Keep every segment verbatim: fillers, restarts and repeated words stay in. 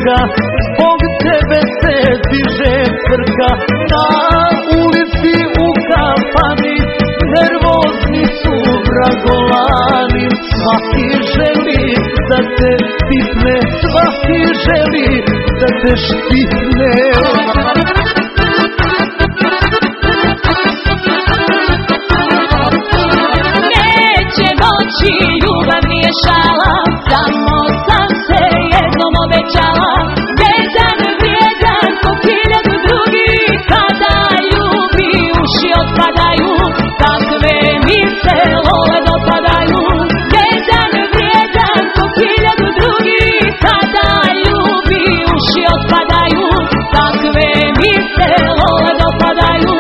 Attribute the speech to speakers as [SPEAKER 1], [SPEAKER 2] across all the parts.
[SPEAKER 1] frka, zbog tebe se diže frka. Na ulici u kafani nervozni su vragolani. Svaki želi da te pipne, svaki želi da te štipne.
[SPEAKER 2] Neće doći, ljubav nije šala, samo sam se jednom obećala. Jedan vrijedan ko hiljadu drugih, kada ljubi uši otpadaju, takve mi se lole dopadaju. Jedan vrijedan ko hiljadu drugih, kada ljubi uši otpadaju, takve mi se lole dopadaju.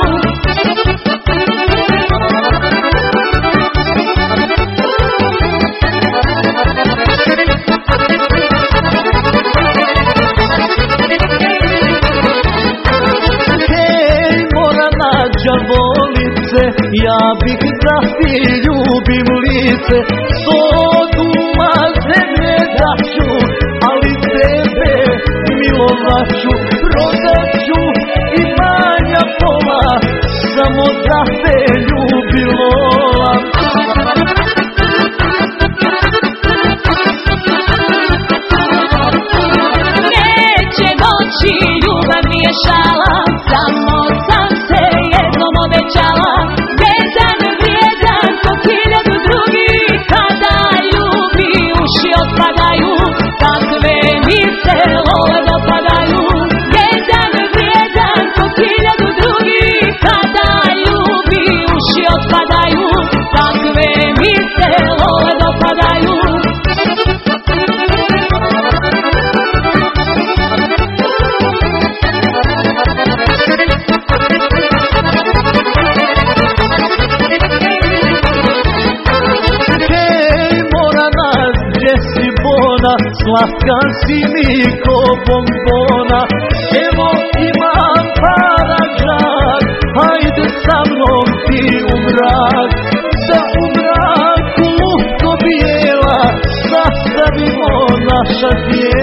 [SPEAKER 1] Đavolice, ja bih da ti ljubim lice, sodu mazene daću, ali tebe milovaću. Prodaću imanja pola, samo da te ljubi Lola.
[SPEAKER 2] Neće doći, ljubav nije šala, samo sam se jednom obećala. Jedan vrijedan ko hiljadu drugih, kada ljubi uši otpadaju, takve mi se lole dopadaju. Jedan vrijedan ko hiljadu drugih, kada ljubi uši otpadaju, takve mi se lole dopadaju.
[SPEAKER 1] Slatka si mi ko bombona, evo imam para džak, hajde sa mnom ti u mrak. Da u mraku lutko bijela, sastavimo naša djela.